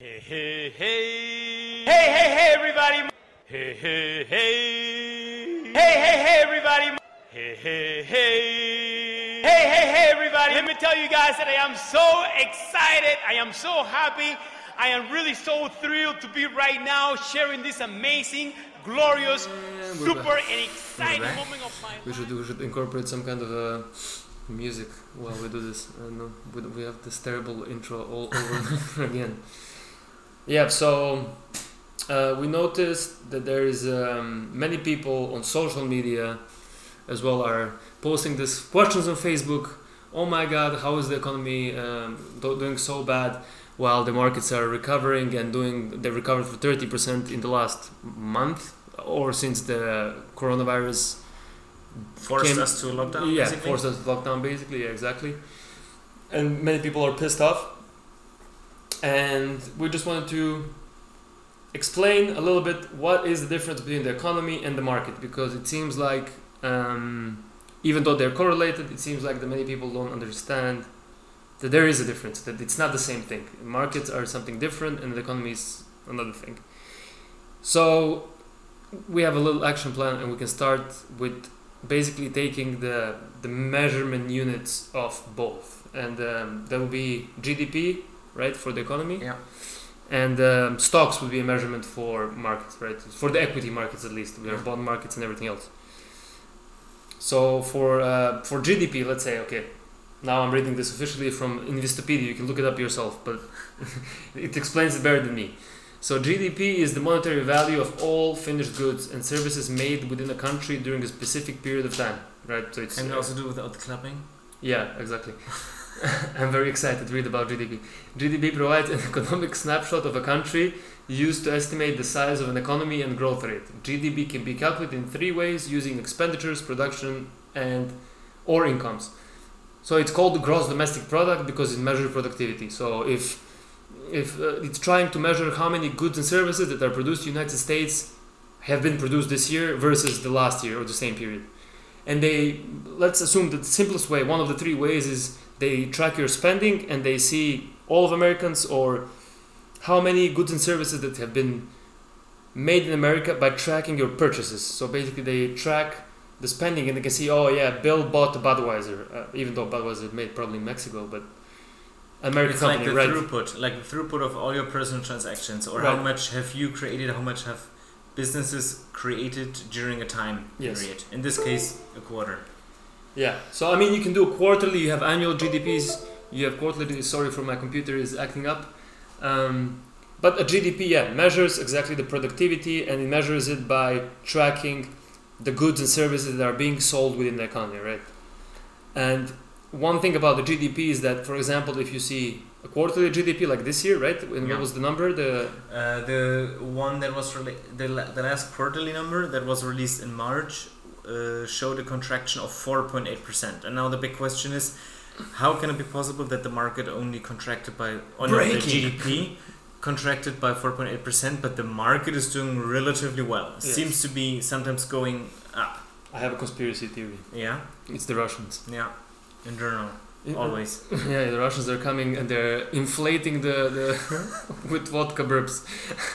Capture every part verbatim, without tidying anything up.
Hey, hey, hey. Hey, hey, hey, everybody. Hey, hey, hey. Hey, hey, hey, everybody. Hey, hey, hey. Hey, hey, hey, everybody. Let me tell you guys that I am so excited. I am so happy. I am really so thrilled to be right now sharing this amazing, glorious, Yeah, super, and exciting moment of my life. We should we should incorporate some kind of uh, music while we do this. I don't know. We, we have this terrible intro all over and over again. Yeah. So uh, we noticed that there is um, many people on social media as well are posting these questions on Facebook. Oh my God, how is the economy um, do- doing so bad? While the markets are recovering and doing, they recovered for thirty percent in the last month or since the coronavirus Forced came, us to lockdown, yeah, basically? forced us to lockdown, basically, yeah, exactly. And many people are pissed off. And we just wanted to explain a little bit what is the difference between the economy and the market, because it seems like, um, even though they're correlated, it seems like that many people don't understand that there is a difference, that it's not the same thing. Markets are something different and the economy is another thing. So we have a little action plan, and we can start with basically taking the the measurement units of both, and um, that would be G D P, right, for the economy. Yeah. And um, stocks would be a measurement for markets, right, for the equity markets at least. We have bond markets and everything else. So for uh, for G D P, let's say, okay, now I'm reading this officially from Investopedia. You can look it up yourself, but it explains it better than me. So G D P is the monetary value of all finished goods and services made within a country during a specific period of time, right? So it's Can we uh, also do without the clapping? yeah, exactly. I'm very excited to read about G D P. G D P provides an economic snapshot of a country used to estimate the size of an economy and growth rate. G D P can be calculated in three ways using expenditures, production, and or incomes. So it's called the gross domestic product because it measures productivity. So if if uh, it's trying to measure how many goods and services that are produced in the United States have been produced this year versus the last year or the same period. And they, let's assume that the simplest way, one of the three ways is they track your spending and they see all of Americans or how many goods and services that have been made in America by tracking your purchases. So basically they track the spending and they can see, oh yeah, Bill bought a Budweiser, uh, even though Budweiser is made probably in Mexico, but American It's company, like the right? throughput, like the throughput of all your personal transactions, or Right. how much have you created, how much have businesses created during a time Yes. period. In this case, a quarter. Yeah. So I mean, you can do quarterly. You have annual G D Ps. You have quarterly. Sorry for my computer is acting up. Um, but a G D P, yeah, measures exactly the productivity, and it measures it by tracking the goods and services that are being sold within the economy, right? And one thing about the G D P is that, for example, if you see a quarterly G D P like this year, right? And Yeah. what was the number? The Uh, the one that was rela- the, la- the last quarterly number that was released in March uh, showed a contraction of four point eight percent. And now the big question is, how can it be possible that the market only contracted by, or no, the Breaking. G D P contracted by four point eight percent, but the market is doing relatively well? Yes. Seems to be sometimes going up. I have a conspiracy theory. Yeah, It's the Russians. yeah, in general, always. Yeah, the Russians are coming and they're inflating the, the with vodka burps.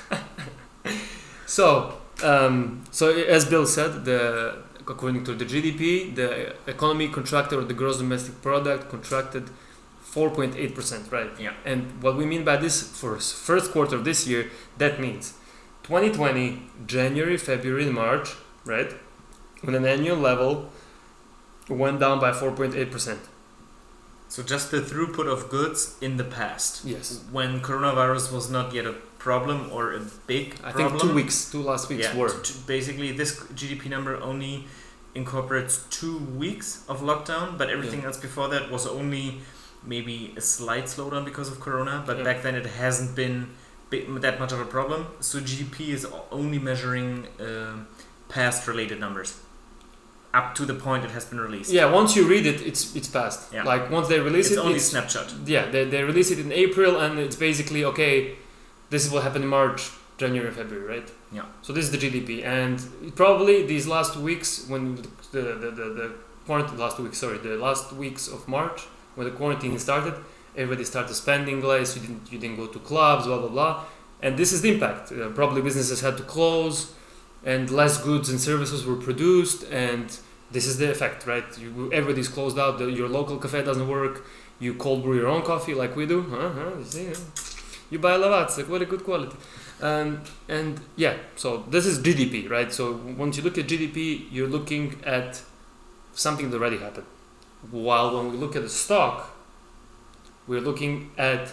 so, um, so as Bill said, the according to the G D P, the economy contracted, or the gross domestic product contracted four point eight percent, right? Yeah. And what we mean by this for s- first quarter of this year, that means twenty twenty, January, February, and March, right? On an annual level, went down by four point eight percent. So just the throughput of goods in the past, Yes. when coronavirus was not yet a problem or a big I problem. think two weeks, two last weeks Yeah, were. t- t- basically this G D P number only incorporates two weeks of lockdown, but everything Yeah. else before that was only maybe a slight slowdown because of corona, but Yeah. back then it hasn't been bi- that much of a problem. So G D P is o- only measuring uh, past related numbers up to the point it has been released. Yeah, once you read it, it's it's past. Yeah. Like once they release It's it, only it's, snapshot. yeah, they, they release it in April, and it's basically okay. This is what happened in March, January, February, right? Yeah. So this is the G D P, and probably these last weeks when the the the, the quarantine last week, sorry, the last weeks of March when the quarantine started, everybody started spending less, you didn't, you didn't go to clubs, blah, blah, blah. And this is the impact. Uh, probably businesses had to close and less goods and services were produced, and this is the effect, right? You, everybody's closed out, the, your local cafe doesn't work, you cold brew your own coffee like we do, uh-huh, you see, you buy Lavazza, very good quality. Um, and yeah, so this is G D P, right? So once you look at G D P, you're looking at something that already happened. While when we look at the stock, we're looking at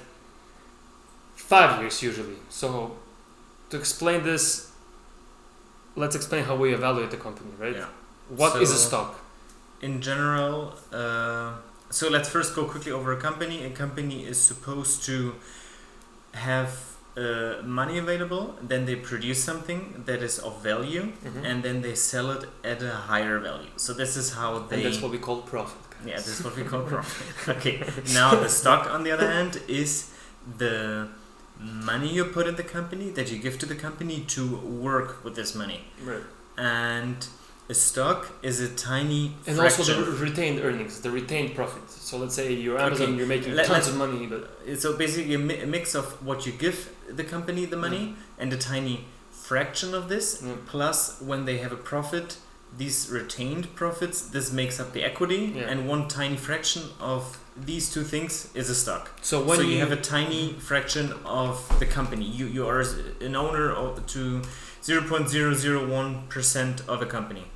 five years usually. So to explain this, let's explain how we evaluate the company, right? Yeah. What So, is a stock? In general, uh, so let's first go quickly over a company. A company is supposed to have uh, money available, then they produce something that is of value, Mhm. and then they sell it at a higher value. So this is how they. And that's what we call profit. Yeah, this is what we call profit. Okay. Now the stock, on the other hand, is the money you put in the company that you give to the company to work with this money. Right. And a stock is a tiny And fraction. also the re- retained earnings, the retained profit. So let's say you're Amazon, Okay. you're making Let- tons let- of money, but So basically a, mi- a mix of what you give the company the money Mm. and a tiny fraction of this, Mm. plus when they have a profit, these retained profits, this makes up the equity, Yeah. and one tiny fraction of these two things is a stock. so when so you, you have a tiny fraction of the company. You you are an owner of, to zero point zero zero one percent of a company.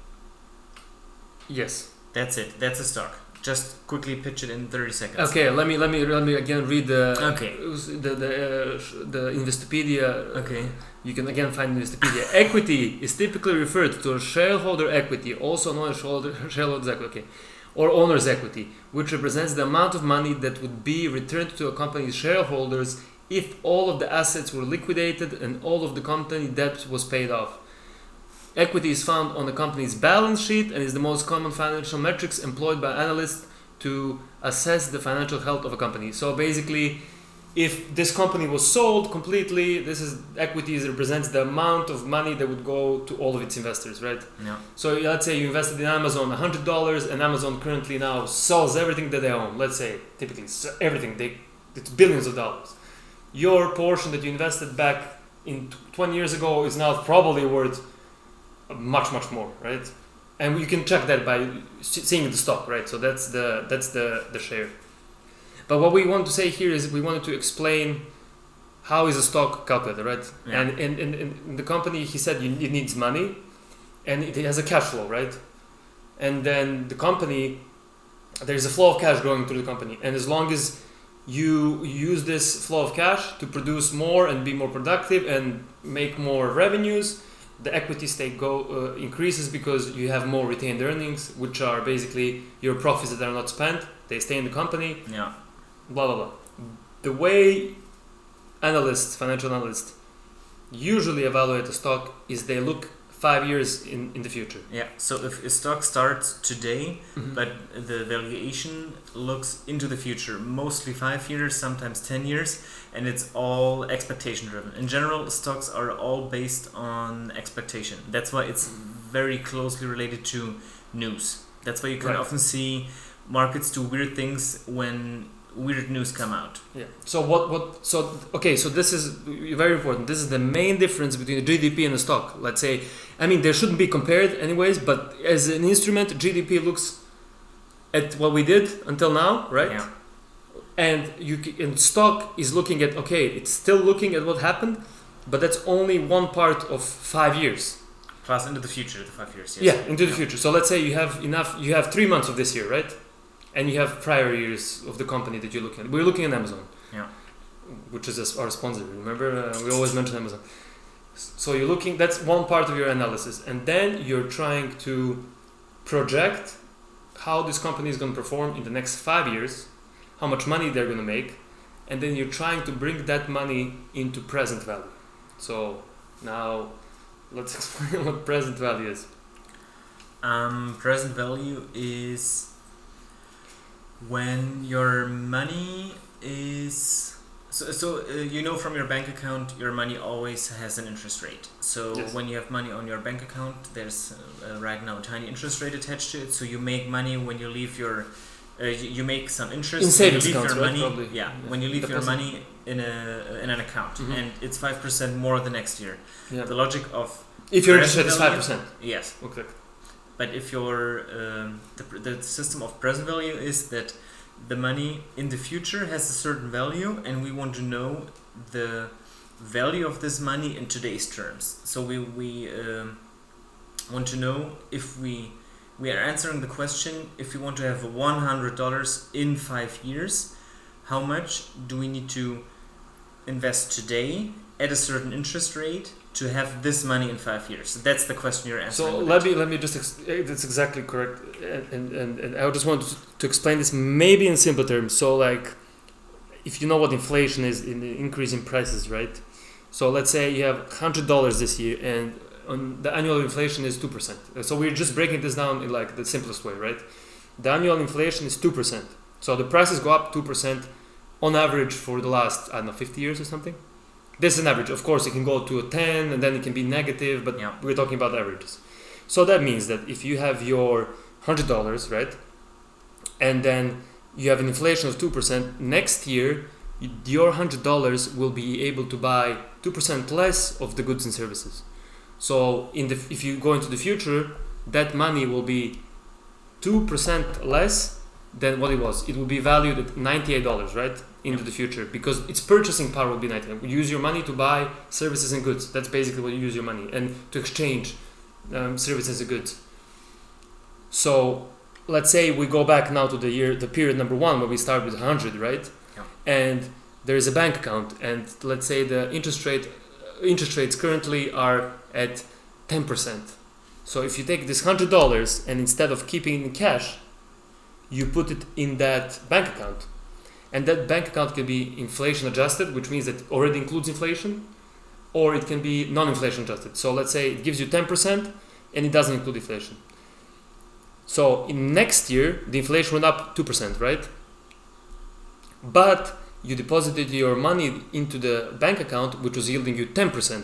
yes. That's it. That's a stock. Just quickly pitch it in thirty seconds. Okay, let me let me let me again read the Okay. the the, uh, sh- the Investopedia. Okay. You can again find Investopedia. Equity is typically referred to as shareholder equity, also known as shareholder, shareholders equity, or owner's equity, which represents the amount of money that would be returned to a company's shareholders if all of the assets were liquidated and all of the company debt was paid off. Equity is found on the company's balance sheet and is the most common financial metrics employed by analysts to assess the financial health of a company. So basically, if this company was sold completely, this is equity represents the amount of money that would go to all of its investors, right? Yeah. So let's say you invested in Amazon one hundred dollars and Amazon currently now sells everything that they own. Let's say typically s- everything, they, it's billions of dollars. Your portion that you invested back in twenty years ago is now probably worth much much more, right? And you can check that by s- seeing the stock, right? So that's the that's the the share. But what we want to say here is we wanted to explain how is a stock calculated, right? Yeah. And in, in, in the company, he said you, it needs money, and it has a cash flow, right? And then the company, there is a flow of cash going through the company, and as long as you use this flow of cash to produce more and be more productive and make more revenues, the equity stake go uh, increases because you have more retained earnings, which are basically your profits that are not spent. They stay in the company. Yeah. Blah blah blah. The way analysts, financial analysts, usually evaluate a stock is they look five years in, in the future. Yeah. So if a stock starts today, Mhm. but the valuation looks into the future, mostly five years, sometimes ten years, and it's all expectation driven. In general, stocks are all based on expectation. That's why it's very closely related to news. That's why you can Right. often see markets do weird things when weird news come out. Yeah. So what what so okay, so this is very important. This is the main difference between the G D P and the stock. Let's say, I mean, they shouldn't be compared anyways, but as an instrument, G D P looks at what we did until now, right? Yeah. And you c- and stock is looking at, okay, it's still looking at what happened, but that's only one part of five years. Plus into the future, the five years. Yes. Yeah, into the future. So let's say you have enough, you have three months of this year, right? And you have prior years of the company that you're looking at. We're looking at Amazon. Yeah. Which is as- our sponsor. Remember, uh, we always mention Amazon. S- So you're looking, that's one part of your analysis. And then you're trying to project how this company is going to perform in the next five years, how much money they're going to make, and then you're trying to bring that money into present value. So now let's explain what present value is. Um, present value is when your money is so, so uh, you know from your bank account your money always has an interest rate. So Yes. when you have money on your bank account, there's uh, uh, right now a tiny interest rate attached to it. So you make money when you leave your Uh, you, you make some interest in savings when you leave accounts, your right? money. Probably. Yeah, Yeah. when you leave your Deposit. money in a in an account, Mhm. and it's five percent more the next year. Yeah. The logic of If your interest present rate is value- five percent. yes, Okay. but if your um, the pr- the system of present value is that the money in the future has a certain value, and we want to know the value of this money in today's terms. So we we um, want to know if we we are answering the question if we want to have one hundred dollars in five years, how much do we need to invest today at a certain interest rate to have this money in five years? That's the question you're answering. So with let it. me let me just ex- eh, that's exactly correct, and, and and and I just want to, to explain this maybe in simple terms. So like, if you know what inflation is in the increase in prices, right? So let's say you have hundred dollars this year, and on the annual inflation is two percent. So we're just breaking this down in like the simplest way, right? The annual inflation is two percent. So the prices go up two percent on average for the last I don't know fifty years or something. This is an average. Of course, it can go to a ten, and then it can be negative, but Yeah. we're talking about averages. So that means that if you have your hundred dollars, right, and then you have an inflation of two percent, next year y- your hundred dollars will be able to buy two percent less of the goods and services. So in the if you go into the future, that money will be two percent less than what it was. It will be valued at ninety-eight dollars, right, into the future, because its purchasing power will be ninety-eight. You use your money to buy services and goods. That's basically what you use your money, and to exchange um, services and goods. So let's say we go back now to the year, the period number one, where we start with one hundred, right? Yeah. And there is a bank account, and let's say the interest rate, interest rates currently are at ten percent. So if you take this one hundred dollars and instead of keeping it in cash, you put it in that bank account, and that bank account can be inflation adjusted, which means that it already includes inflation, or it can be non-inflation adjusted. So let's say it gives you ten percent and it doesn't include inflation. So in next year the inflation went up two percent, right? But you deposited your money into the bank account, which was yielding you ten percent.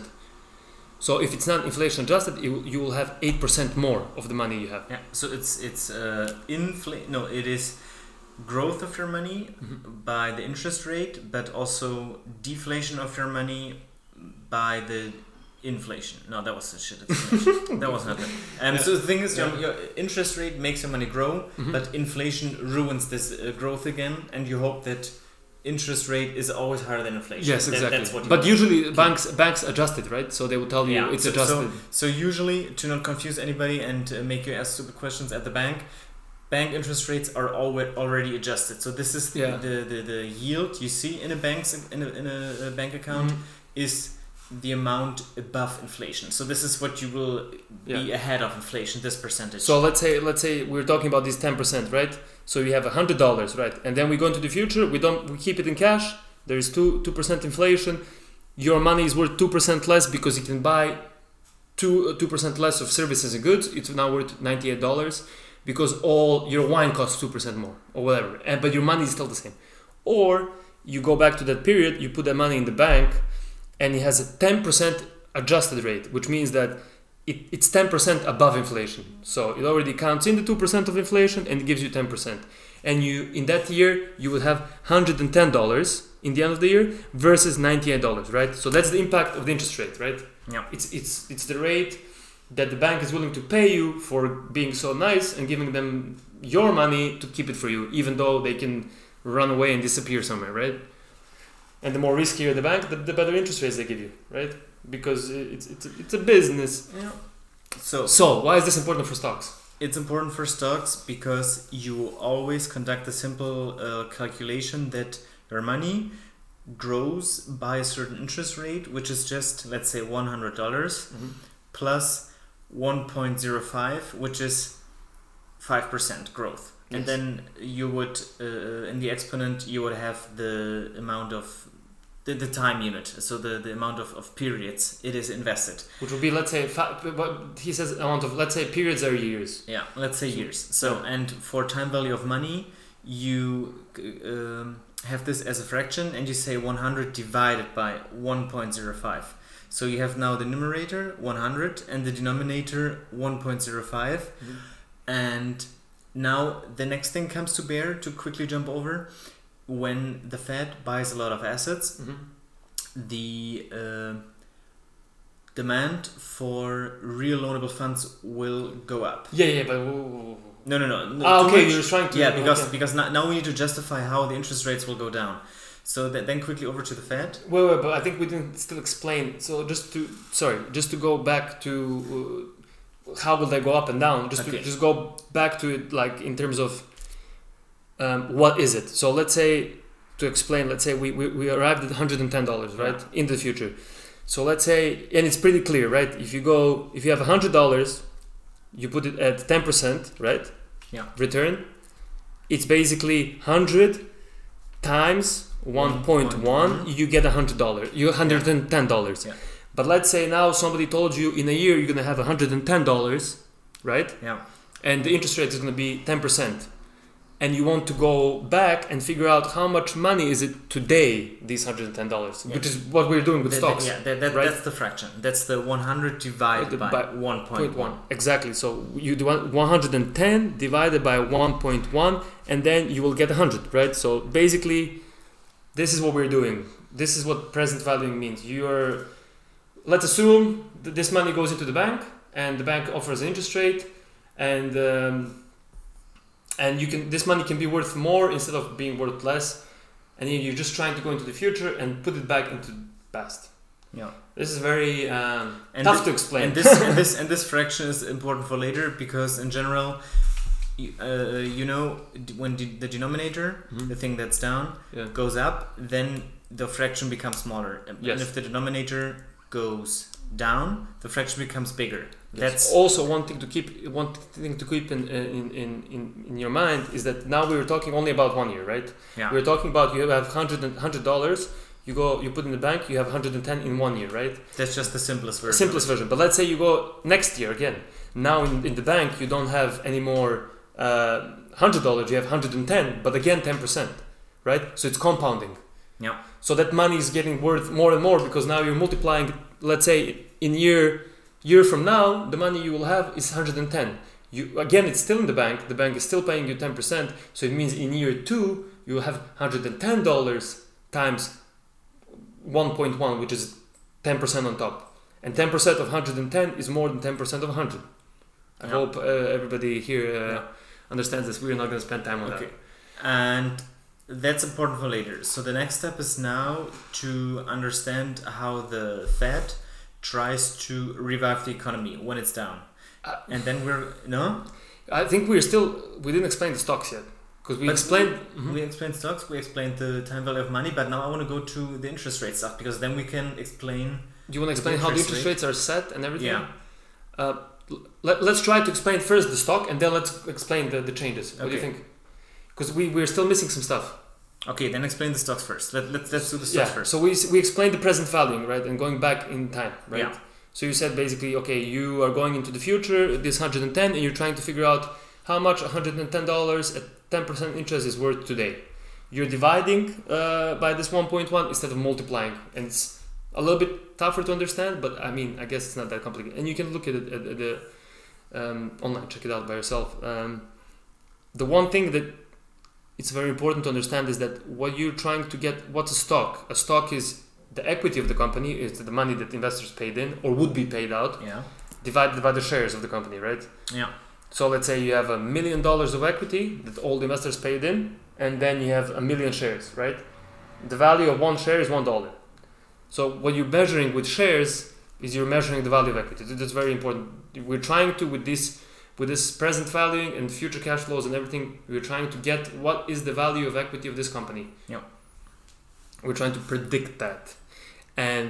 So if it's not inflation adjusted, you, you will have eight percent more of the money you have. Yeah, so it's it's uh, infl- no, it is growth of your money Mhm. by the interest rate, but also deflation of your money by the inflation. No, that was the shit. Explanation. That was not it. Um, Yeah. So the thing is, your, Yeah. your interest rate makes your money grow, Mhm. but inflation ruins this uh, growth again, and you hope that interest rate is always higher than inflation. Yes, That- exactly. that's what you But want. usually banks banks adjust it, right? So they will tell you Yeah, it's so- adjusted. So usually, to not confuse anybody and uh, make you ask stupid questions at the bank, bank interest rates are alwa- already adjusted. So this is the, Yeah. the, the, the yield you see in a bank's in a, in a, a bank account Mhm. is the amount above inflation. So this is what you will be Yeah. ahead of inflation. This percentage. So let's say let's say we're talking about this ten percent, right? So you have a hundred dollars, right? And then we go into the future. We don't we keep it in cash. There is two two percent inflation. Your money is worth two percent less because you can buy two two percent less of services and goods. It's now worth ninety eight dollars because all your wine costs two percent more or whatever. And but your money is still the same. Or you go back to that period. You put that money in the bank, and it has a ten percent adjusted rate, which means that it, it's ten percent above inflation. So it already counts in the two percent of inflation and it gives you ten percent. And you in that year, you would have one hundred ten dollars in the end of the year versus ninety-eight dollars, right? So that's the impact of the interest rate, right? Yeah. It's it's it's the rate that the bank is willing to pay you for being so nice and giving them your money to keep it for you, even though they can run away and disappear somewhere, right? And the more riskier the bank, the, the better interest rates they give you, right? Because it's it's a, it's a business. Yeah. So So why is this important for stocks? it's important for stocks because you always conduct a simple uh, calculation that your money grows by a certain interest rate, which is just, let's say, one hundred dollars Mhm. plus one point zero five, which is five percent growth. And Yes. then you would, uh, in the exponent, you would have the amount of the, the time unit, so the, the amount of, of periods it is invested. Which would be, let's say, fa- what he says amount of, let's say, periods are years. Yeah, let's say years. So, and for time value of money, you um, have this as a fraction, and you say one hundred divided by one point zero five. So you have now the numerator one hundred and the denominator one point zero five, Mhm. and now the next thing comes to bear, to quickly jump over, when the Fed buys a lot of assets, Mm-hmm. the uh, demand for real loanable funds will go up. Yeah, yeah, but. whoa, whoa, whoa. No, no, no. no Ah, too okay, much. you're trying to. Yeah, because okay. because now, now we need to justify how the interest rates will go down. So that, then quickly over to the Fed. Wait, wait, but I think we didn't still explain. So just to sorry, just to go back to uh, how will they go up and down? Just Okay. to just go back to it, like in terms of um, what is it? So let's say to explain, let's say we, we, we arrived at one hundred ten dollars, right, Yeah. in the future. So let's say, and it's pretty clear, right? If you go, if you have one hundred dollars, you put it at ten percent, right? Yeah. Return. It's basically one hundred times one point one, you get one hundred dollars. You one hundred ten dollars. Yeah. But let's say now somebody told you in a year you're going to have one hundred ten dollars, right? Yeah. And the interest rate is going to be ten percent. And you want to go back and figure out how much money is it today, these one hundred ten dollars, Yeah. which is what we're doing with That- stocks. that- yeah, that, that, right? that's the fraction. That's the one hundred divided by, By one point Point one. one. Exactly. So you do one hundred ten divided by one point one, and then you will get one hundred, right? So basically, this is what we're doing. This is what present valuing means. You're, let's assume that this money goes into the bank, and the bank offers an interest rate, and um, and you can this money can be worth more instead of being worth less, and you're just trying to go into the future and put it back into the past. Yeah. This is very um, And tough thi- to explain. And this and this and this fraction is important for later, because in general, you, uh, you know, d- when de- the denominator, Mhm. the thing that's down, Yeah. goes up, then the fraction becomes smaller. And Yes. if the denominator goes down, the fraction becomes bigger. That's also one thing to keep one thing to keep in in, in, in in your mind is that now we were talking only about one year, right? yeah. We were talking about you have hundred hundred dollars. You go, you put in the bank, you have one hundred ten in one year, right? That's just the simplest version. Simplest version. But let's say you go next year again. Now in, in the bank you don't have any more uh, one hundred dollars. You have one hundred ten, but again ten percent, right? So it's compounding. Yeah. So that money is getting worth more and more because now you're multiplying. Let's say in year year from now, the money you will have is one hundred ten. You again, it's still in the bank. The bank is still paying you ten percent. So it means in year two you will have one hundred ten dollars times one point one, which is ten percent on top. And ten percent of one hundred ten is more than ten percent of one hundred. I Yeah. hope uh, everybody here uh, Yeah. understands this. We're not going to spend time on Okay. that. And that's important for later. So the next step is now to understand how the Fed tries to revive the economy when it's down. Uh, and then we're no I think we're still we didn't explain the stocks yet because we But explained. Mhm. we explained stocks, we explained the time value of money, but now I want to go to the interest rate stuff, because then we can explain. Do you want to explain how the interest interest rate? rates are set and everything? Yeah. Uh, let, let's try to explain first the stock and then let's explain the, the changes. What do you Okay. think? Because we, we're still missing some stuff. Okay, then explain the stocks first. Let, let's let's do the stocks Yeah, first. so we, we explained the present valuing, right? And going back in time, right? Yeah. So you said basically, okay, you are going into the future, this one hundred ten, and you're trying to figure out how much one hundred ten dollars at ten percent interest is worth today. You're dividing uh, by this one point one instead of multiplying. And it's a little bit tougher to understand, but I mean, I guess it's not that complicated. And you can look at it at, at the um, online, check it out by yourself. Um, the one thing that it's very important to understand is that what you're trying to get, what's a stock? A stock is the equity of the company, is the money that investors paid in or would be paid out, Yeah. divided by the shares of the company, right? Yeah. So let's say you have a million dollars of equity that all the investors paid in, and then you have a million shares, right? The value of one share is one dollar. So what you're measuring with shares is you're measuring the value of equity. That's very important. We're trying to, with this with this present valuing and future cash flows and everything, we're trying to get what is the value of equity of this company. Yeah. We're trying to predict that. And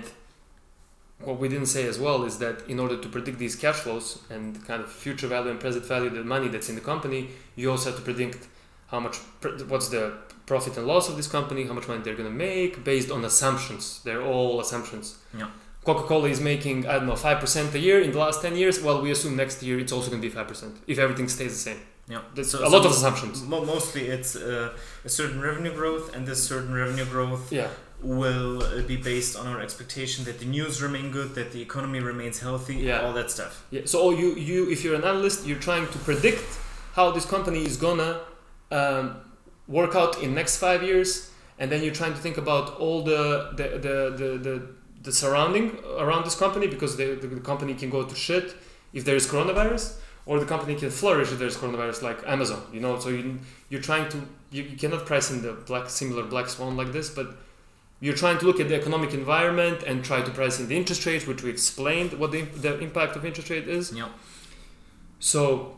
what we didn't say as well is that in order to predict these cash flows and kind of future value and present value, the money that's in the company, you also have to predict how much, what's the profit and loss of this company, how much money they're going to make based on assumptions. They're all assumptions. Yeah. Coca-Cola is making, I don't know, five percent a year in the last ten years. Well, we assume next year it's also going to be five percent if everything stays the same. Yeah. That's So- a so lot of assumptions. Mo- mostly it's uh, a certain revenue growth, and this certain revenue growth Yeah. will uh, be based on our expectation that the news remain good, that the economy remains healthy, Yeah. all that stuff. Yeah. So you, you, if you're an analyst, you're trying to predict how this company is gonna um, work out in next five years, and then you're trying to think about all the the the the, the, the surrounding around this company, because the, the, the company can go to shit if there is coronavirus, or the company can flourish if there's coronavirus, like Amazon, you know. So you you're trying to you, you cannot price in the black similar black swan like this, but you're trying to look at the economic environment and try to price in the interest rate, which we explained what the, the impact of interest rate is. Yeah. So,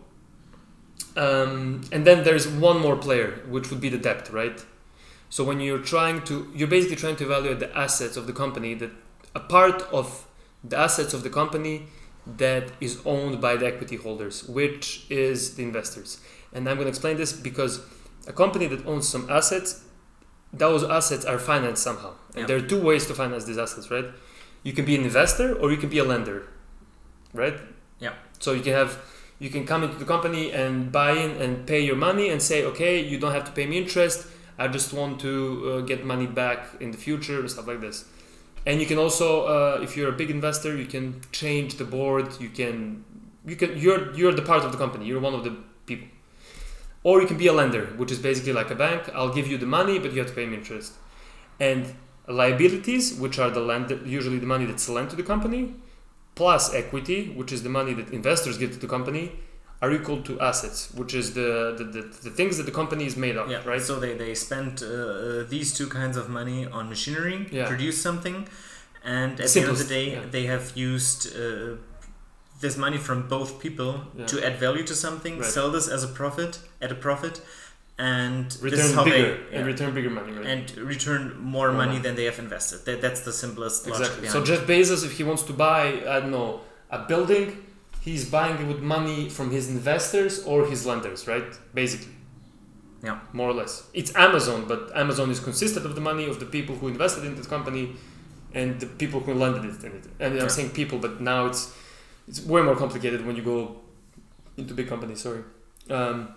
um, and then there's one more player, which would be the debt, right? So when you're trying to, you're basically trying to evaluate the assets of the company, that a part of the assets of the company that is owned by the equity holders, which is the investors. And I'm going to explain this because a company that owns some assets, those assets are financed somehow. And yeah. there are two ways to finance these assets, right? You can be an investor or you can be a lender, right? Yeah. So you can have, you can come into the company and buy in and pay your money and say, okay, you don't have to pay me interest. I just want to uh, get money back in the future and stuff like this. And you can also, uh, if you're a big investor, you can change the board. You can, you can, you're you're the part of the company. You're one of the people. Or you can be a lender, which is basically like a bank. I'll give you the money, but you have to pay me interest. And liabilities, which are the lender, usually the money that's lent to the company, plus equity, which is the money that investors give to the company, are equal to assets, which is the the, the, the things that the company is made of, yeah. right? So they, they spend uh, these two kinds of money on machinery, yeah. produce something, and at Simplest, the end of the day, yeah. they have used uh, this money from both people yeah. to add value to something, right. sell this as a profit, at a profit, and return this is how bigger they, and yeah. return bigger money, right? And return more, more money, money than they have invested. That, that's the simplest logic exactly. behind So it. Jeff Bezos, if he wants to buy, I don't know, a building, he's buying it with money from his investors or his lenders, right? Basically. Yeah. More or less. It's Amazon, but Amazon is consisted of the money of the people who invested in this company and the people who lended it in it. And I'm yeah. saying people, but now it's it's way more complicated when you go into big companies, sorry. Um,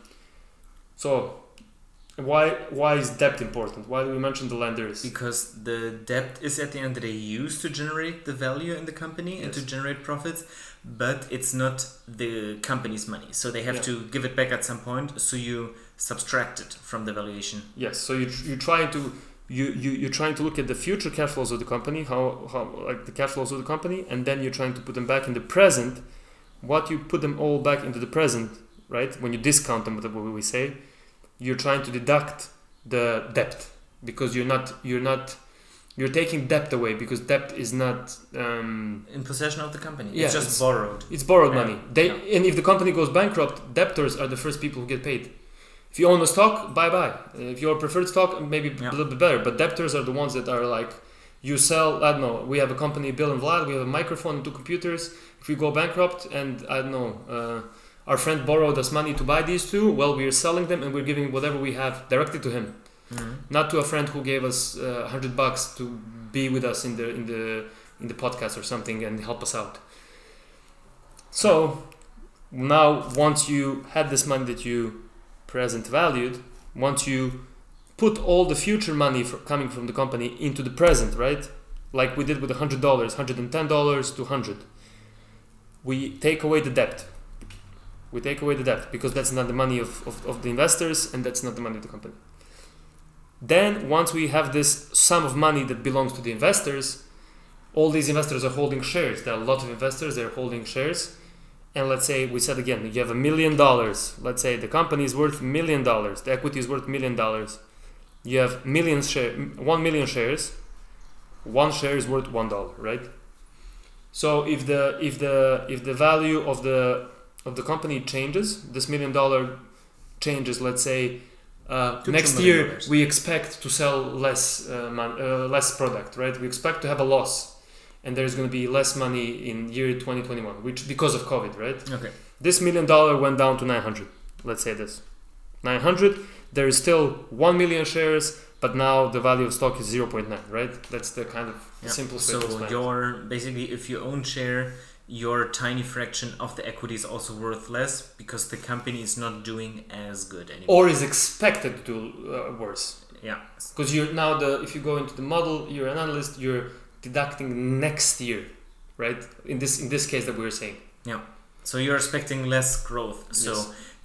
so why why is debt important? Why do we mention the lenders? Because the debt is at the end of the day used to generate the value in the company yes. and to generate profits, but it's not the company's money. So they have yeah. to give it back at some point, so you subtract it from the valuation. Yes, so you you try to you, you you're trying to look at the future cash flows of the company, how, how like the cash flows of the company, and then you're trying to put them back in the present. What you put them all back into the present, right? When you discount them, what we say, you're trying to deduct the debt, because you're not you're not you're taking debt away, because debt is not um, in possession of the company. Yeah, it's just it's, borrowed. It's borrowed yeah. money. They yeah. And if the company goes bankrupt, debtors are the first people who get paid. If you own a stock, bye bye. If you're a preferred stock, maybe yeah. a little bit better. But debtors are the ones that are like, you sell, I don't know, we have a company, Bill and Vlad, we have a microphone and two computers. If we go bankrupt and, I don't know, uh, our friend borrowed us money to buy these two, well, we're selling them and we're giving whatever we have directly to him. Mm-hmm. Not to a friend who gave us a uh, hundred bucks to be with us in the in the in the podcast or something and help us out. So now, once you had this money that you present valued, once you put all the future money for, coming from the company into the present, right? Like we did with a hundred dollars, hundred and ten dollars to hundred. We take away the debt. We take away the debt because that's not the money of, of, of the investors and that's not the money of the company. Then once we have this sum of money that belongs to the investors, all these investors are holding shares. There are a lot of investors, they're holding shares. And let's say, we said again, you have a million dollars. Let's say the company is worth a million dollars. The equity is worth a million dollars. You have million share, one million shares. One share is worth one dollar, right? So if the if the if the value of the of the company changes, this million dollar changes. Let's say uh, next year dollars. We expect to sell less uh, man, uh, less product, right? We expect to have a loss. And there's going to be less money in year twenty twenty-one, which because of COVID, right? Okay. This million dollar went down to nine hundred. Let's say this. nine hundred. There is still one million shares, but now the value of stock is zero point nine, right? That's the kind of yeah. simple way so to explain. So your basically, if you own share, your tiny fraction of the equity is also worth less because the company is not doing as good anymore. Or is expected to do uh, worse. Yeah. Because you're now the if you go into the model, you're an analyst, you're deducting next year, right? In this in this case that we were saying. Yeah. So you're expecting less growth. So yes.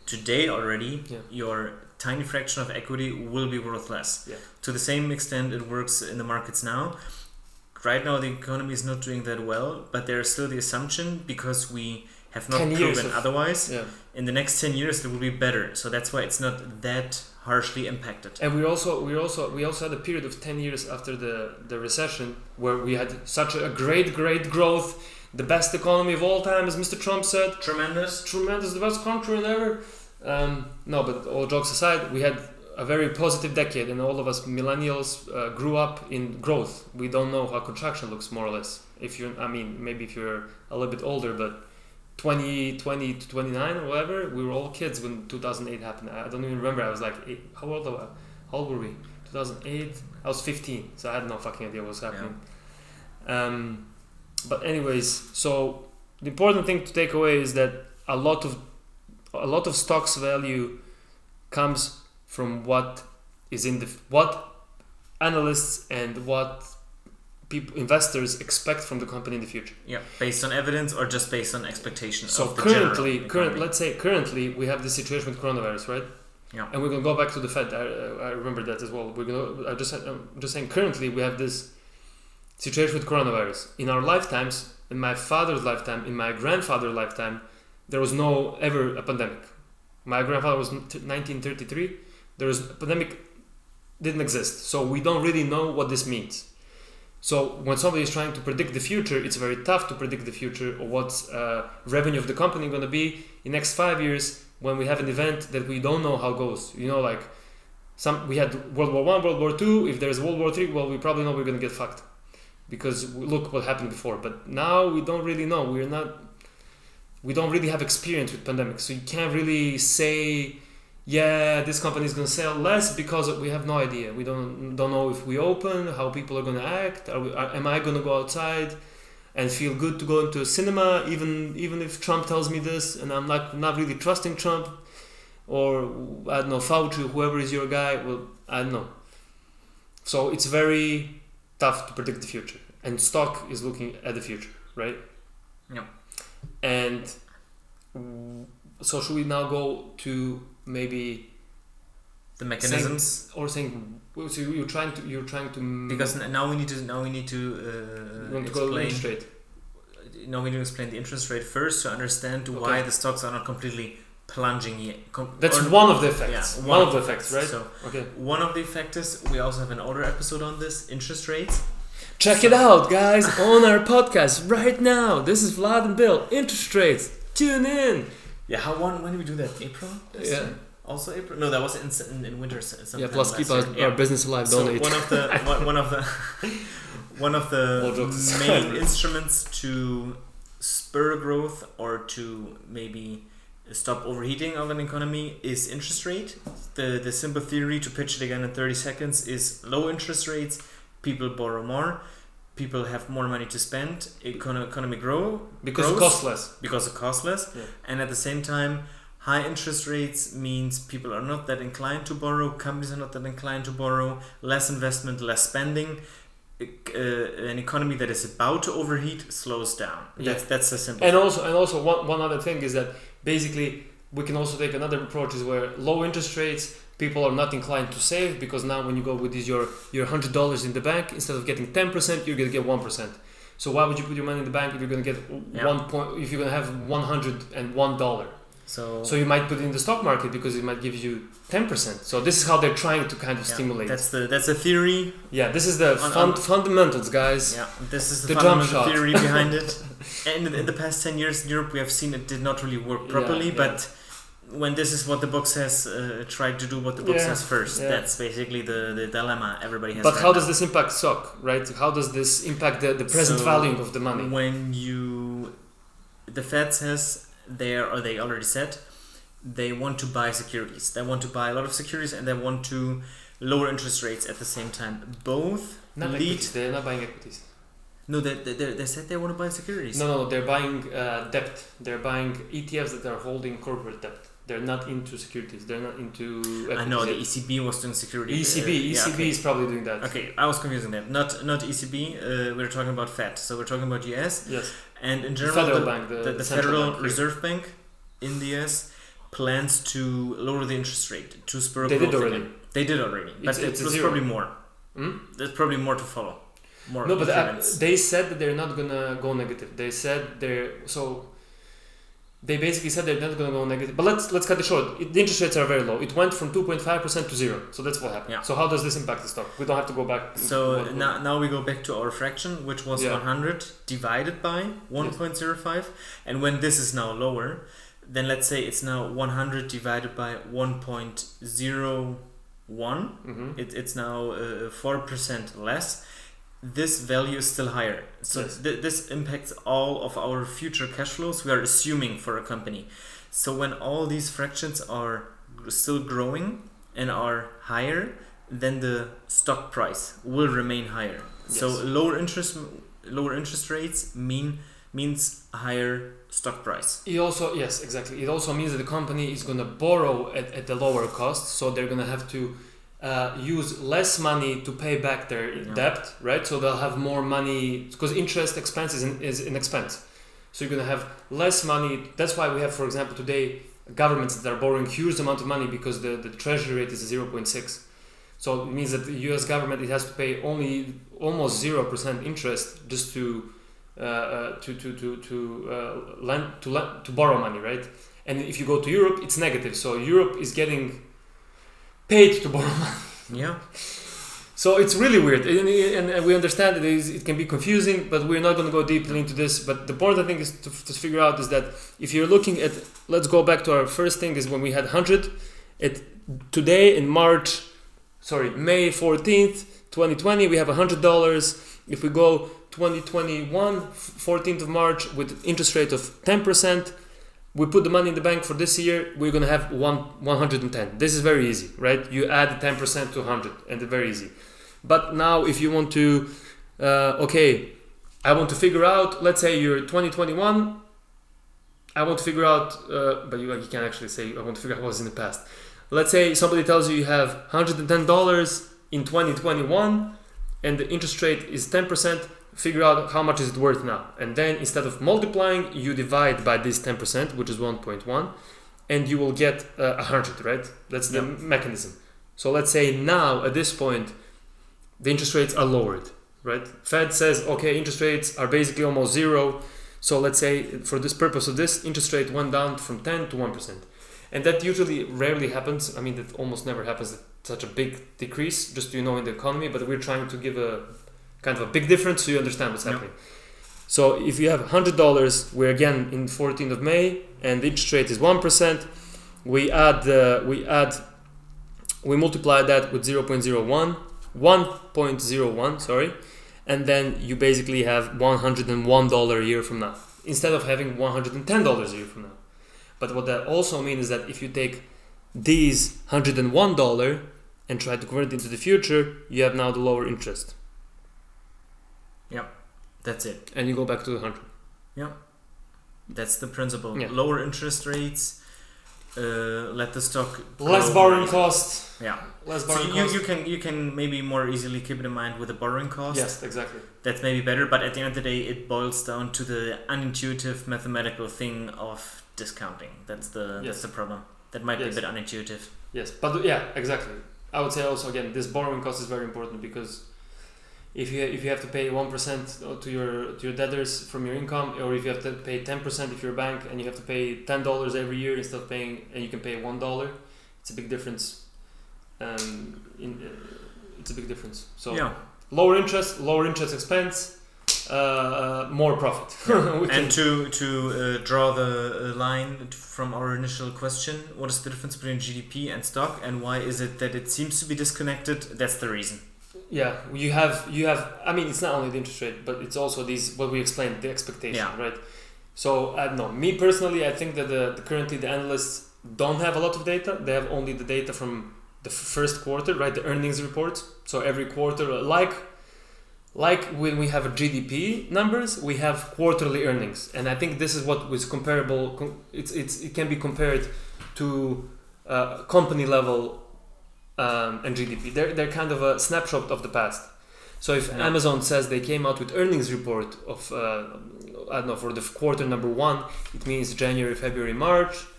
today already, Yeah. your tiny fraction of equity will be worth less. Yeah. To the same extent it works in the markets now. Right now the economy is not doing that well, but there is still the assumption, because we have not ten years proven of- otherwise, Yeah. in the next ten years it will be better. So that's why it's not that harshly impacted. And we also we also we also had a period of ten years after the, the recession where we had such a great great growth, the best economy of all time, as Mister Trump said. Tremendous. Tremendous, the best country ever. Um, no, but all jokes aside, we had a very positive decade, and all of us millennials uh, grew up in growth. We don't know how contraction looks, more or less. If you, I mean, maybe if you're a little bit older, but twenty, twenty to twenty-nine or whatever, we were all kids when two thousand eight happened. I don't even remember. I was like, eight, how old? How old were we? two thousand eight. I was fifteen, so I had no fucking idea what was happening. Yeah. Um, but anyways, so the important thing to take away is that a lot of a lot of stocks value comes from what is in the what analysts and what people investors expect from the company in the future. Yeah, based on evidence or just based on expectation. So of the currently, general current economy. let's say currently we have this situation with coronavirus, right? Yeah. And we're gonna go back to the Fed. I, I remember that as well. We're gonna. I just I'm just saying currently we have this situation with coronavirus in our lifetimes. In my father's lifetime, in my grandfather's lifetime, there was no ever a pandemic. My grandfather was nineteen thirty-three. There was a pandemic didn't exist, so we don't really know what this means. So when somebody is trying to predict the future, it's very tough to predict the future or what's uh, revenue of the company going to be in next five years when we have an event that we don't know how it goes. You know, like some we had World War One, World War Two. If there's World War Three, well, we probably know we're going to get fucked because look what happened before. But now we don't really know. We're not. We don't really have experience with pandemics, so you can't really say, yeah, this company is going to sell less because we have no idea. We don't don't know if we open, how people are going to act. Are we, are, am I going to go outside and feel good to go into a cinema, even even if Trump tells me this, and I'm not not really trusting Trump, or I don't know, Fauci, whoever is your guy. Well, I don't know. So it's very tough to predict the future, and stock is looking at the future, right? Yeah. And so should we now go to maybe the mechanisms, saying, or saying so you're trying to you're trying to because now we need to now we need to uh, you want to go to interest rate. Now we need to explain the interest rate first to understand Okay. why the stocks are not completely plunging yet. Com- That's or- one of the effects. Yeah, one, of the effects, right? So okay. one of the effects is we also have an older episode on this interest rates. Check it out, guys, on our podcast right now. This is Vlad and Bill. Interest rates. Tune in. Yeah, how one when did we do that? April. This Yeah. year? Also April. No, that was in in, in winter. Sometime Yeah, plus last keep our, year. Yeah. our business alive. So Donate. one of the one, one of the one of All the jokes aside. main instruments to spur growth or to maybe stop overheating of an economy is interest rate. The the simple theory, to pitch it again in thirty seconds, is low interest rates, people borrow more, people have more money to spend, econo- economy grow because grows it costs less. because it costs less, Yeah. and at the same time high interest rates means people are not that inclined to borrow, companies are not that inclined to borrow, less investment, less spending. Uh, an economy that is about to overheat slows down. Yeah. That's that's the simple. And thing. also, and also, one, one other thing is that basically we can also take another approach is where low interest rates, people are not inclined to save because now when you go with this, your your hundred dollars in the bank, instead of getting ten percent, you're gonna get one percent. So why would you put your money in the bank if you're gonna get Yeah. one point? If you're gonna have one hundred and one dollar, So so you might put it in the stock market because it might give you ten percent. So this is how they're trying to kind of yeah, stimulate. That's the that's the theory. Yeah, this is the On- fun, on- fundamentals, guys. Yeah, this is the, The jump fundamental shot. theory behind it. And in, in the past ten years in Europe, we have seen it did not really work properly. Yeah, yeah. But when this is what the book says, uh, try to do what the book Yeah, says first. yeah. That's basically the, the dilemma everybody has. But right how now. does this impact stock, right? How does this impact the, the present So, value of the money? When you, the Fed says they are, or they already said, they want to buy securities. They want to buy a lot of securities, and they want to lower interest rates at the same time. Both Not lead. equities. They're not buying equities. No, they, they they said they want to buy securities. No, no, they're buying uh, debt. They're buying E T Fs that are holding corporate debt. They're not into securities. They're not into equities. I know the yet. E C B was doing securities. E C B. Uh, yeah, E C B okay. is probably doing that. Okay, I was confusing that. Not not E C B. Uh, we're talking about Fed. So we're talking about U S. Yes. And in The general, Federal the, Bank, the, the, the the central Federal bank. Reserve Bank in the U S plans to lower the interest rate to spur They growth did already. again. They did already, but It's- it it's a was zero. probably more. Hmm? There's probably more to follow. More No, but uh, increments. they said that they're not gonna go negative. They said they're so. They basically said they're not gonna go negative. But let's let's cut it short. It, the interest rates are very low. It went from two point five percent to zero. So that's what happened. Yeah. So how does this impact the stock? We don't have to go back. So what- now, now we go back to our fraction, which was Yeah. one hundred divided by one point zero five. And when this is now lower, then let's say it's now one hundred divided by one point zero one. Mhm. It, it's now uh, four percent less. This value is still higher. So Yes. th- this impacts all of our future cash flows we are assuming for a company. So when all these fractions are still growing and are higher, then the stock price will remain higher. So Yes. lower interest lower interest rates mean means a higher stock price. It also yes exactly. It also means that the company is gonna borrow at, at a lower cost. So they're gonna have to uh, use less money to pay back their Yeah. debt, right? So they'll have more money because interest expense is an, is an expense. So you're gonna have less money. That's why we have, for example, today governments that are borrowing huge amount of money because the, the treasury rate is zero point six. So it means that the U S government it has to pay only almost zero percent interest just to uh, uh, to to to to uh, lend to lend, to borrow money, right? And if you go to Europe, it's negative. So Europe is getting paid to borrow money. Yeah. So it's really weird, and, and, and we understand it, is, it can be confusing, but we're not going to go deeply into this. But the important thing is to, to figure out is that if you're looking at, let's go back to our first thing, is when we had one hundred. It today in March, sorry, May fourteenth, twenty twenty, we have one hundred dollars. If we go twenty twenty-one, fourteenth of March, with interest rate of ten percent, we put the money in the bank for this year, we're going to have one, one hundred ten. This is very easy, right? You add ten percent to one hundred, and it's very easy. But now if you want to, uh, okay, I want to figure out, let's say you're twenty twenty-one, I want to figure out, uh, but you, you can't actually say, I want to figure out what was in the past. Let's say somebody tells you you have one hundred ten dollars in twenty twenty-one, and the interest rate is ten percent, figure out how much is it worth now. And then instead of multiplying, you divide by this ten percent, which is one point one, and you will get uh, one hundred, right? That's the Yeah. mechanism. So let's say now, at this point, the interest rates are lowered, right? Fed says, okay, interest rates are basically almost zero. So let's say for this purpose of this, interest rate went down from ten to one percent. And that usually rarely happens. I mean, that almost never happens, such a big decrease, just, you know, in the economy, but we're trying to give a kind of a big difference so you understand what's Yeah. happening. So if you have one hundred dollars, we're again in fourteenth of May, and the interest rate is one percent. We add, uh, we add, we multiply that with zero point zero one, one point zero one, sorry, and then you basically have one hundred one dollars a year from now, instead of having one hundred ten dollars a year from now. But what that also means is that if you take these one hundred one dollars and try to convert it into the future, you have now the lower interest. That's it. And you go back to the one hundred. That's the principle. Yeah. Lower interest rates, uh, let the stock Less grow. borrowing cost. Yeah. Less So borrowing you, cost. you can you can maybe more easily keep it in mind with the borrowing cost. Yes, exactly. That's maybe better, but at the end of the day, it boils down to the unintuitive mathematical thing of discounting. That's the Yes. that's the problem. That might Yes. be a bit unintuitive. Yes, but yeah, exactly. I would say also again, this borrowing cost is very important because if you if you have to pay one percent to your to your debtors from your income, or if you have to pay ten percent if you're a bank and you have to pay ten dollars every year instead of paying, and you can pay one dollar, it's a big difference. Um, in uh, it's a big difference. So yeah. lower interest, lower interest expense, uh, uh, more profit. We can- And to to uh, draw the uh, line from our initial question, what is the difference between G D P and stock, and why is it that it seems to be disconnected? That's the reason. Yeah, you have you have. I mean, it's not only the interest rate, but it's also these what we explained, the expectation, Yeah. right? So I don't know. Me personally, I think that the, the currently the analysts don't have a lot of data. They have only the data from the f- first quarter, right? The earnings reports. So every quarter, like like when we have a G D P numbers, we have quarterly earnings, and I think this is what was comparable. Com- it's it's it can be compared to uh, company level. Um, and G D P. They're, they're kind of a snapshot of the past. So if Yeah. Amazon says they came out with earnings report of, uh, I don't know, for the quarter number one, it means January, February, March.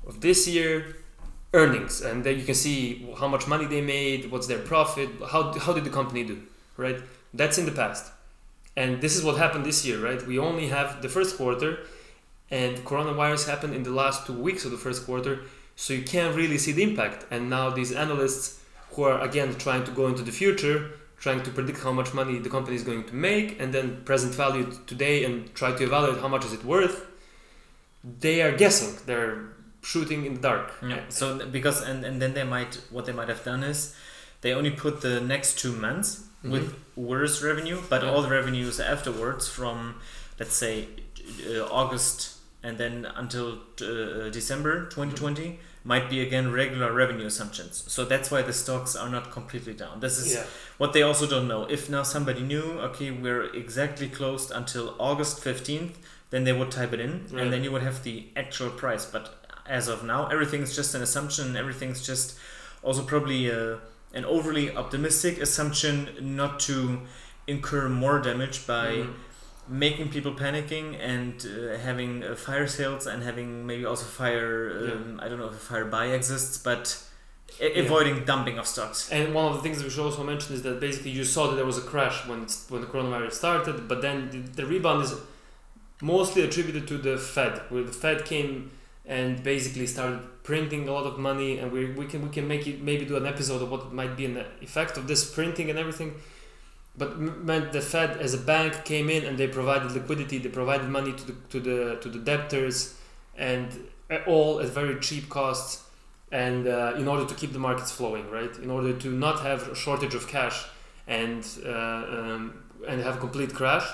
of this year earnings, and then you can see how much money they made, what's their profit, how how did the company do, right? That's in the past. And this is what happened this year, right? We only have the first quarter, and coronavirus happened in the last two weeks of the first quarter, so you can't really see the impact. And now these analysts who are again trying to go into the future, trying to predict how much money the company is going to make, and then present value today and try to evaluate how much is it worth, they are guessing. They're shooting in the dark. Yeah. So th- because and, and then they might what they might have done is they only put the next two months mm-hmm. with worse revenue, but yeah. all the revenues afterwards from let's say uh, August and then until uh, December twenty twenty mm-hmm. might be again regular revenue assumptions. So that's why the stocks are not completely down. This is yeah. what they also don't know. If now somebody knew, okay, we're exactly closed until August fifteenth, then they would type it in right. and then you would have the actual price. But as of now, everything's just an assumption. Everything's just also probably uh, an overly optimistic assumption not to incur more damage by mm. making people panicking and uh, having uh, fire sales and having maybe also fire, um, yeah. I don't know if fire buy exists, but a- yeah. avoiding dumping of stocks. And one of the things that we should also mention is that basically you saw that there was a crash when it's, when the coronavirus started, but then the, the rebound is mostly attributed to the Fed, where the Fed came and basically started printing a lot of money, and we we can we can make it maybe do an episode of what might be an effect of this printing and everything. But m- meant the Fed as a bank came in and they provided liquidity, they provided money to the to the to the debtors, and all at very cheap costs, and uh, in order to keep the markets flowing, right? In order to not have a shortage of cash and uh, um, and have a complete crash.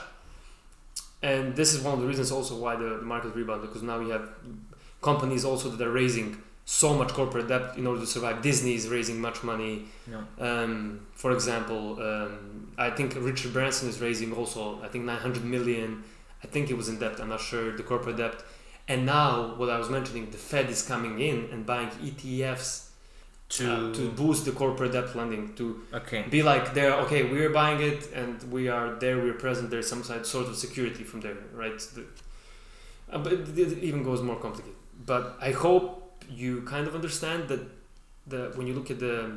And this is one of the reasons also why the, the market rebounded, because now we have companies also that are raising so much corporate debt in order to survive. Disney is raising much money. Yeah. Um, for example, um, I think Richard Branson is raising also, I think nine hundred million. I think he was in debt, I'm not sure, the corporate debt. And now, what I was mentioning, the Fed is coming in and buying E T Fs to uh, to boost the corporate debt lending, to okay. be like, they're okay, we're buying it and we are there, we're present, there's some sort of security from there, right? The, uh, but it, it even goes more complicated. But I hope you kind of understand that the when you look at the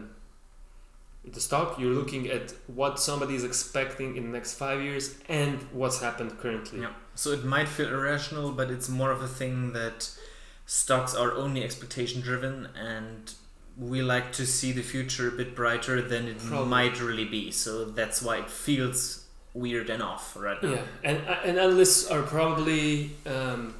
the stock, you're looking at what somebody is expecting in the next five years and what's happened currently. Yeah. So it might feel irrational, but it's more of a thing that stocks are only expectation driven, and we like to see the future a bit brighter than it Probably. might really be. So that's why it feels weird and off right now. Yeah, and and analysts are probably. Um,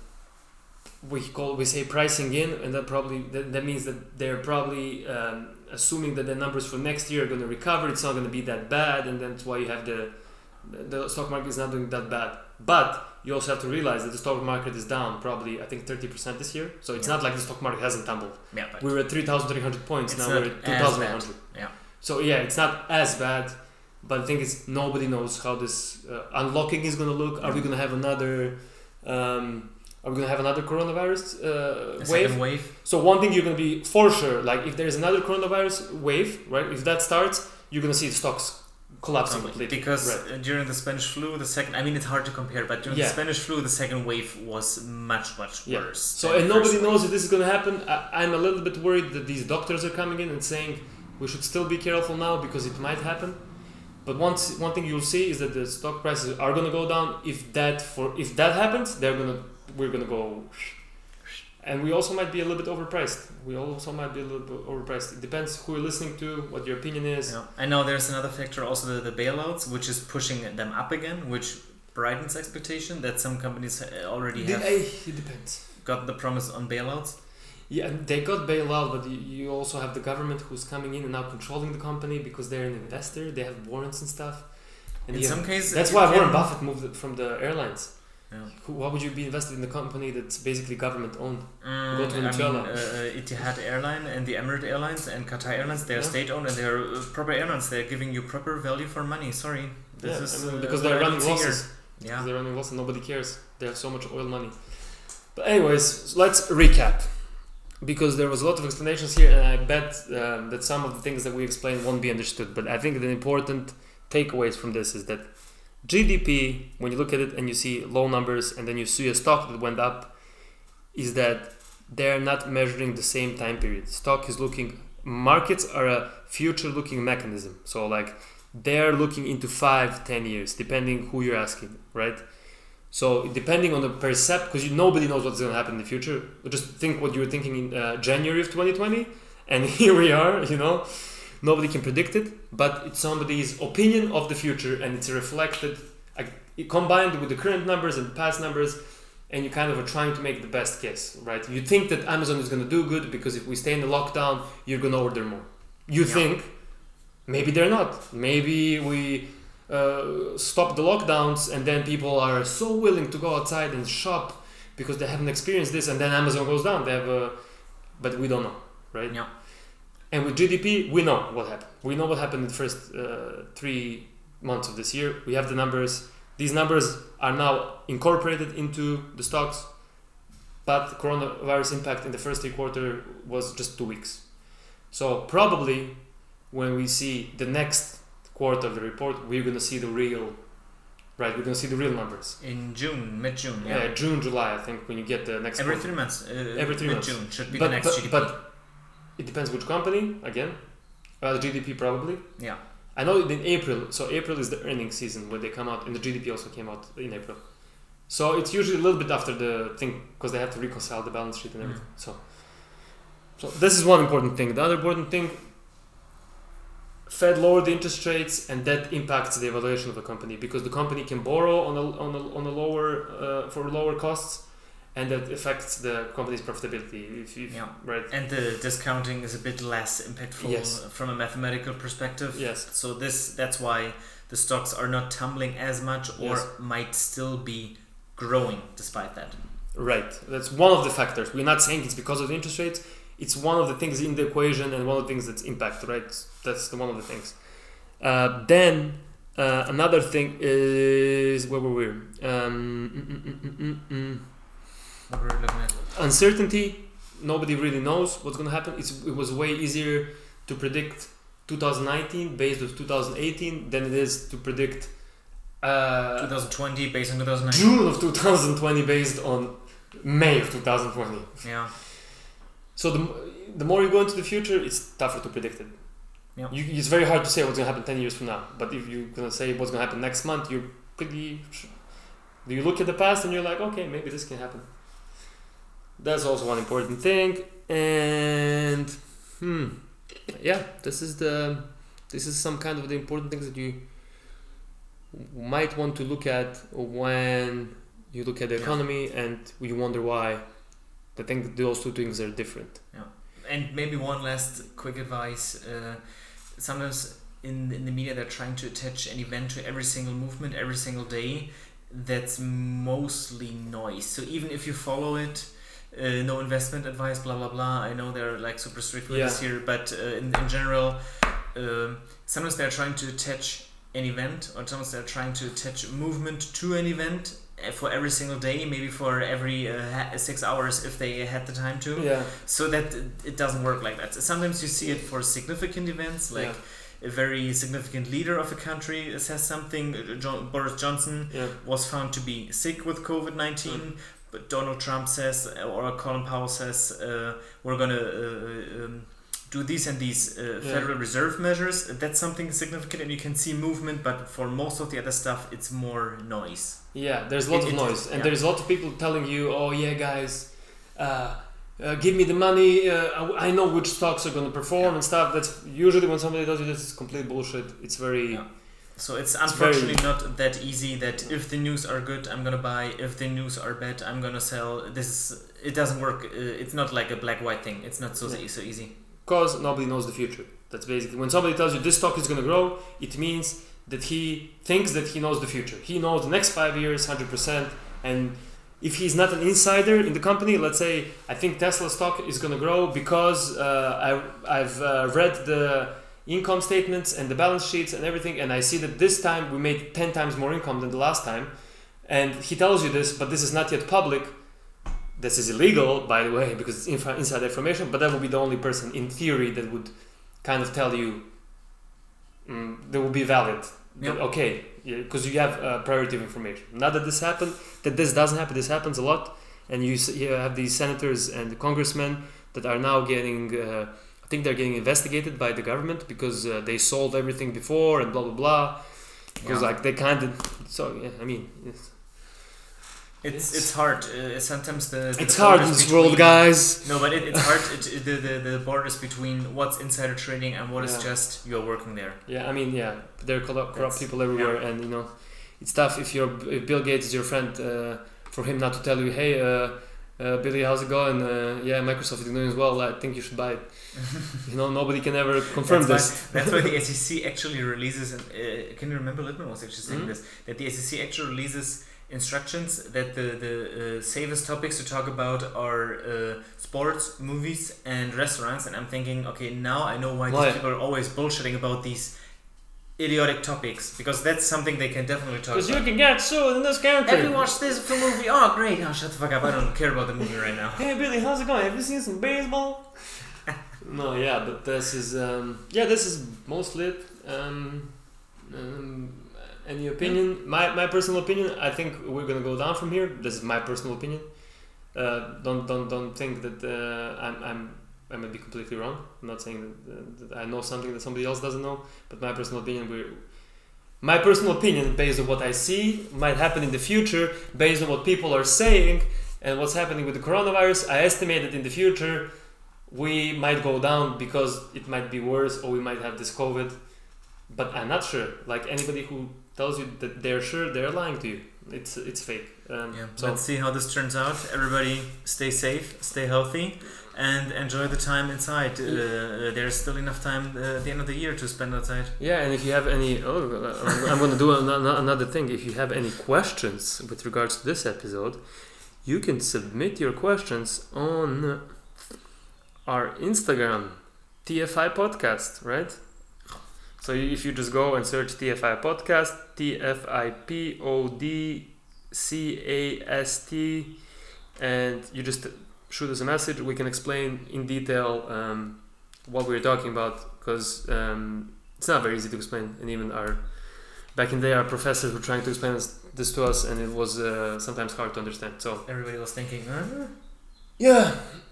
we call we say pricing in, and that probably that, that means that they're probably um, assuming that the numbers for next year are going to recover. It's not going to be that bad, and that's why you have the the stock market is not doing that bad. But you also have to realize that the stock market is down probably I think thirty percent this year. So it's yeah. not like the stock market hasn't tumbled. Yeah, but we were at three thousand three hundred points. Now we're at two thousand one hundred. Yeah. So yeah, it's not as bad. But the thing is, nobody knows how this uh, unlocking is going to look. Are we going to have another? Um, Are we going to have another coronavirus uh, wave? wave? So one thing you're going to be for sure, like if there's another coronavirus wave, right? If that starts, you're going to see the stocks collapsing completely. Because right. during the Spanish flu, the second, I mean, it's hard to compare, but during yeah. the Spanish flu, the second wave was much, much yeah. worse. So and nobody knows if this is going to happen. I, I'm a little bit worried that these doctors are coming in and saying we should still be careful now because it might happen. But once one thing you'll see is that the stock prices are going to go down. If that for if that happens, they're going to we're gonna go, and we also might be a little bit overpriced. We also might be a little bit overpriced. It depends who you're listening to, what your opinion is. Yeah. I know there's another factor, also the, the bailouts, which is pushing them up again, which brightens expectation that some companies already have. I, it depends. Got the promise on bailouts. Yeah, they got bailout, but you, you also have the government who's coming in and now controlling the company because they're an investor. They have warrants and stuff. And in yeah, some cases, that's why Warren Buffett moved from the airlines. Yeah. Why would you be invested in a company that's basically government owned? Mm, Go to Venezuela. I mean, uh, Etihad Airline and the Emirates Airlines and Qatar Airlines, they're yeah. state owned and they're uh, proper airlines. They're giving you proper value for money. Sorry, this yeah, is I mean, uh, because they're running losses. Yeah, because they're running losses. Nobody cares. They have so much oil money. But anyways, so let's recap, because there was a lot of explanations here, and I bet um, that some of the things that we explained won't be understood. But I think the important takeaways from this is that G D P, when you look at it and you see low numbers and then you see a stock that went up, is that they're not measuring the same time period. Stock is looking, markets are a future looking mechanism. So like they're looking into five, ten years, depending who you're asking, right? So depending on the percept, because you, nobody knows what's going to happen in the future. Just think what you were thinking in uh, January of twenty twenty, and here we are, you know. Nobody can predict it, but it's somebody's opinion of the future, and it's reflected, uh, combined with the current numbers and past numbers, and you kind of are trying to make the best guess, right? You think that Amazon is going to do good because if we stay in the lockdown, you're going to order more. You yeah. think, maybe they're not. Maybe we uh, stop the lockdowns and then people are so willing to go outside and shop because they haven't experienced this, and then Amazon goes down. They have a, but we don't know, right? Yeah. And with G D P, we know what happened. We know what happened in the first uh, three months of this year. We have the numbers. These numbers are now incorporated into the stocks, but the coronavirus impact in the first three quarter was just two weeks. So probably when we see the next quarter of the report, we're going to see the real, right? We're going to see the real numbers. In June, mid-June. Yeah, yeah June, July, I think, when you get the next Every quarter. three months. Uh, Every three mid-June months. should be but, the next but, G D P. But it depends which company, again. Uh, the G D P probably. Yeah. I know in April, so April is the earnings season where they come out, and the G D P also came out in April. So it's usually a little bit after the thing, because they have to reconcile the balance sheet and everything. Mm. So, so this is one important thing. The other important thing, Fed lowered the interest rates, and that impacts the evaluation of the company because the company can borrow on a on a, on a lower uh, for lower costs, and that affects the company's profitability. If you yeah. right. And the discounting is a bit less impactful yes. from a mathematical perspective. Yes. So this that's why the stocks are not tumbling as much, or yes. might still be growing despite that. Right. That's one of the factors. We're not saying it's because of the interest rates. It's one of the things in the equation and one of the things that's impact, right? That's the one of the things. Uh, then uh, another thing is where were we? Um, mm, mm, mm, mm, mm. What were we looking at? Uncertainty. Nobody really knows what's going to happen. It's, it was way easier to predict twenty nineteen based on two thousand eighteen than it is to predict uh, twenty twenty based on two thousand nineteen. June of two thousand twenty based on May of two thousand twenty. Yeah. So the the more you go into the future, it's tougher to predict it. Yeah. You, it's very hard to say what's going to happen ten years from now. But if you're going to say what's going to happen next month, you're pretty... Do you look at the past and you're like, okay, maybe this can happen. That's also one important thing. And hmm, yeah, this is the this is some kind of the important things that you might want to look at when you look at the economy, yeah. and you wonder why. I think that those two things are different. Yeah, and maybe one last quick advice. Uh, sometimes in in the media they're trying to attach an event to every single movement, every single day. That's mostly noise. So even if you follow it, uh, no investment advice, blah blah blah. I know they're like super strict with yeah. this here, but uh, in in general, uh, sometimes they're trying to attach an event, or sometimes they're trying to attach movement to an event for every single day, maybe for every uh, six hours if they had the time to. Yeah. So that it doesn't work like that. Sometimes you see it for significant events, like yeah. a very significant leader of a country says something. John, Boris Johnson yeah. was found to be sick with COVID nineteen, mm. but Donald Trump says, or Colin Powell says, uh, we're gonna uh, um, do these and these uh, yeah. Federal Reserve measures. That's something significant, and you can see movement. But for most of the other stuff, it's more noise. Yeah, there's lots it, of it, noise, and yeah. there's a lot of people telling you, "Oh yeah, guys, uh, uh, give me the money. Uh, I know which stocks are going to perform yeah. and stuff." That's usually when somebody tells you this is complete bullshit. It's very. Yeah. So it's unfortunately it's not that easy. That if the news are good, I'm gonna buy. If the news are bad, I'm gonna sell. This is, it doesn't work. Uh, it's not like a black white thing. It's not so yeah. so easy. Because nobody knows the future. That's basically when somebody tells you this stock is going to grow, it means that he thinks that he knows the future. He knows the next five years, one hundred percent. And if he's not an insider in the company, let's say, I think Tesla stock is going to grow because uh, I, I've uh, read the income statements and the balance sheets and everything, and I see that this time we made ten times more income than the last time. And he tells you this, but this is not yet public. This is illegal, by the way, because it's inf- inside information, but that would be the only person in theory that would kind of tell you um, that would be valid. Yep. That, okay, because yeah, you have uh, priority of information. Not that this happened, that this doesn't happen, this happens a lot, and you, s- you have these senators and congressmen that are now getting, uh, I think they're getting investigated by the government because uh, they sold everything before and blah blah blah. Because Yeah. like they kind of, so yeah, I mean, it's, It's it's hard. Uh, sometimes the, the it's hard in borders this world, between- guys. No, but it, it's hard. It, it- the, the the borders between what's insider trading and what is Yeah. just you're working there. Yeah, I mean, yeah, there are corrupt, corrupt That's- people everywhere, and you know, it's tough if you're if Bill Gates is your friend, uh, for him not to tell you, hey, uh, uh, Billy, how's it going? Uh, yeah, Microsoft is doing as well. I think you should buy it. You know, nobody can ever confirm that's this. Why, that's why the S E C actually releases. An, uh, can you remember Lippmann was actually saying Mhm. this? That the S E C actually releases instructions that the the uh, safest topics to talk about are uh, sports, movies, and restaurants. And I'm thinking, okay, now I know why, Why? these people are always bullshitting about these idiotic topics, because that's something they can definitely talk Because about. you can get sued in this country. Have you watched this movie? Oh, great! Oh, shut the fuck up! I don't care about the movie right now. Hey Billy, how's it going? Have you seen some baseball? No, yeah, but this is um, yeah, this is mostly it. Um, um, any opinion? My my personal opinion. I think we're gonna go down from here. This is my personal opinion. Uh, don't don't don't think that uh, I'm I'm I might be completely wrong. I'm not saying that, uh, that I know something that somebody else doesn't know. But my personal opinion, we're my personal opinion based on what I see might happen in the future, based on what people are saying and what's happening with the coronavirus. I estimate that in the future we might go down because it might be worse, or we might have this COVID. But I'm not sure. Like anybody who tells you that they're sure, they're lying to you. It's it's fake. Um, Yeah. so Let's see how this turns out. Everybody, stay safe, stay healthy, and enjoy the time inside. Uh, uh, there's still enough time uh, at the end of the year to spend outside. yeah, and if you have any, oh, I'm, I'm going to do an, another thing. If you have any questions with regards to this episode, you can submit your questions on our Instagram, T F I Podcast, right? So if you just go and search T F I Podcast, T F I P O D C A S T, and you just shoot us a message, we can explain in detail um, what we're talking about, because um, it's not very easy to explain, and even our back in the day our professors were trying to explain this, this to us, and it was uh, sometimes hard to understand. So Everybody was thinking, huh? yeah,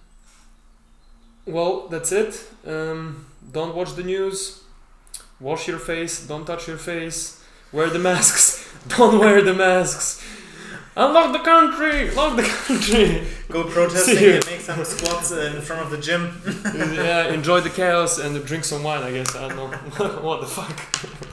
well, that's it. Um, don't watch the news. Wash your face. Don't touch your face. Wear the masks. Don't wear the masks. Unlock the country. Lock the country. Go protesting See you. and make some squats uh, in front of the gym. Yeah, enjoy the chaos and drink some wine, I guess. I don't know. What the fuck.